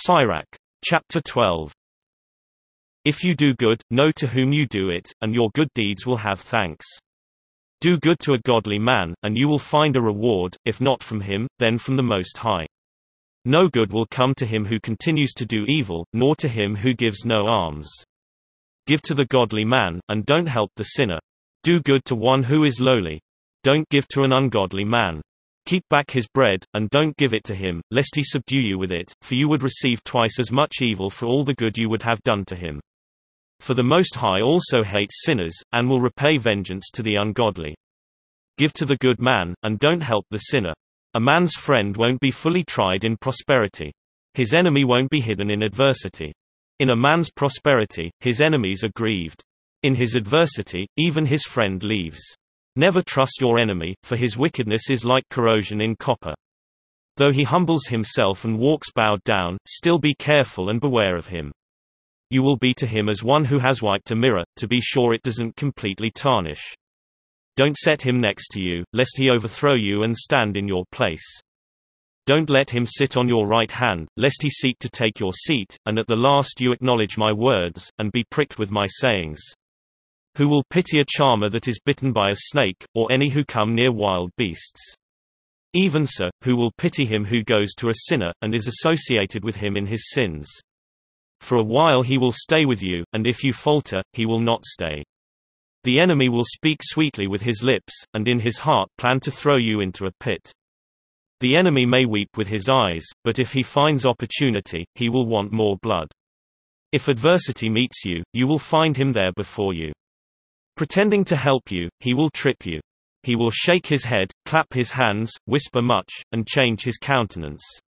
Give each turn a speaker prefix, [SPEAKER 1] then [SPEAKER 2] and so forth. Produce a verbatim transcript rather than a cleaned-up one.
[SPEAKER 1] Sirach. Chapter twelve. If you do good, know to whom you do it, and your good deeds will have thanks. Do good to a godly man, and you will find a reward, if not from him, then from the Most High. No good will come to him who continues to do evil, nor to him who gives no alms. Give to the godly man, and don't help the sinner. Do good to one who is lowly. Don't give to an ungodly man. Keep back his bread, and don't give it to him, lest he subdue you with it, for you would receive twice as much evil for all the good you would have done to him. For the Most High also hates sinners, and will repay vengeance to the ungodly. Give to the good man, and don't help the sinner. A man's friend won't be fully tried in prosperity. His enemy won't be hidden in adversity. In a man's prosperity, his enemies are grieved. In his adversity, even his friend leaves. Never trust your enemy, for his wickedness is like corrosion in copper. Though he humbles himself and walks bowed down, still be careful and beware of him. You will be to him as one who has wiped a mirror, to be sure it doesn't completely tarnish. Don't set him next to you, lest he overthrow you and stand in your place. Don't let him sit on your right hand, lest he seek to take your seat, and at the last you acknowledge my words, and be pricked with my sayings. Who will pity a charmer that is bitten by a snake, or any who come near wild beasts? Even so, who will pity him who goes to a sinner, and is associated with him in his sins? For a while he will stay with you, and if you falter, he will not stay. The enemy will speak sweetly with his lips, and in his heart plan to throw you into a pit. The enemy may weep with his eyes, but if he finds opportunity, he will want more blood. If adversity meets you, you will find him there before you. Pretending to help you, he will trip you. He will shake his head, clap his hands, whisper much, and change his countenance.